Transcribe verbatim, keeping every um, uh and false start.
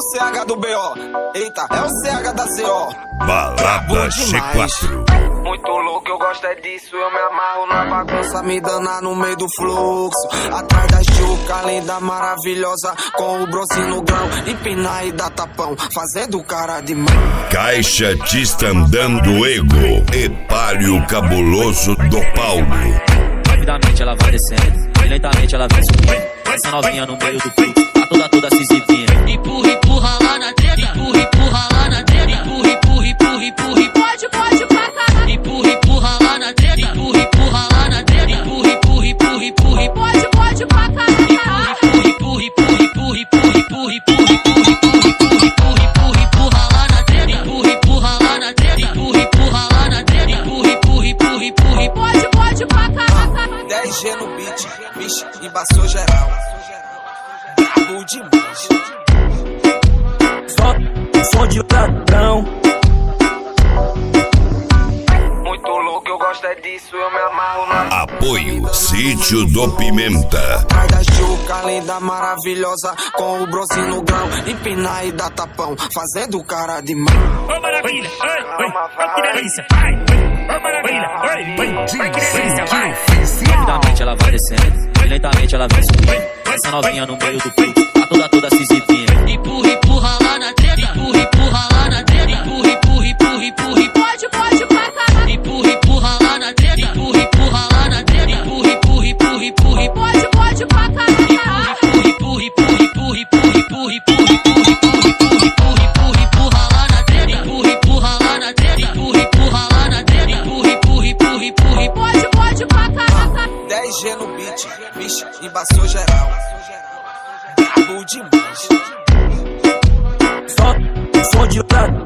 o C H do B O. Eita, é o C H da C O. Balada C quatro. Muito louco, eu gosto é disso. Eu me amarro na bagunça, me danar no meio do fluxo. Atrás da chuca, linda, maravilhosa, com o bronze no grão, empinar e dar tapão, fazendo cara de mão. Caixatista andando ego, Epálio cabuloso do Paulo. Rapidamente ela vai descendo, e lentamente ela vem subindo. Essa novinha no meio do fluxo, tá toda toda se exibindo. Empurra, empurra lá na treta, empurra, empurra lá na treta, empurra, empurra, empurra, empurra. Pode, pode pra caralho. Empurra, empurra lá na treta, empurra, empurra lá na treta, empurra, empurra, empurra, empurra. Pode, pode pra caralho. Empurra, empurra, empurra, empurra, empurra, empurra, empurra, empurra, empurra, empurra lá na treta, empurra, empurra lá na treta, empurra, empurra lá na treta, empurra, empurra, empurra, empurra. Pode, pode pra caralho. dez G no beat, vixe, embaçou geral. Brabo demais. Só, só de ladrão. Muito louco, eu gosto é disso. Eu me amarro na. Apoio Sítio do Pimenta. Atrás da chuca, linda, maravilhosa, com o bronze no grão, empinar e dar tapão, fazendo cara de mão. Ô maravilha, oi, oi, oi, que delícia, vai, oi, ô maravilha, oi, oi, oi, que delícia, vai. Rapidamente ela vai descendo, e lentamente ela vem subindo. Essa novinha no meio do fluxo, tá toda toda se exibindo. Empurra, empurra lá na treta, empurra, empurra lá na treta, empurra, empurra, empurra, empurra. Pode, pode pra caralho. Empurra, empurra lá na treta, empurra, empurra lá na treta, empurra, empurra, empurra, empurra. Pode, pode pra caralho. Empurra, empurra, empurra, empurra, empurra, empurra, empurra, empurra, empurra, empurra, empurra lá na treta, empurra, empurra lá na treta, empurra, empurra lá na treta, empurra, empurra, empurra, empurra. Pode, pode pra caralho. dez G no beat, vixe, embaçou geral. Brabo demais. Só, só de ladrão.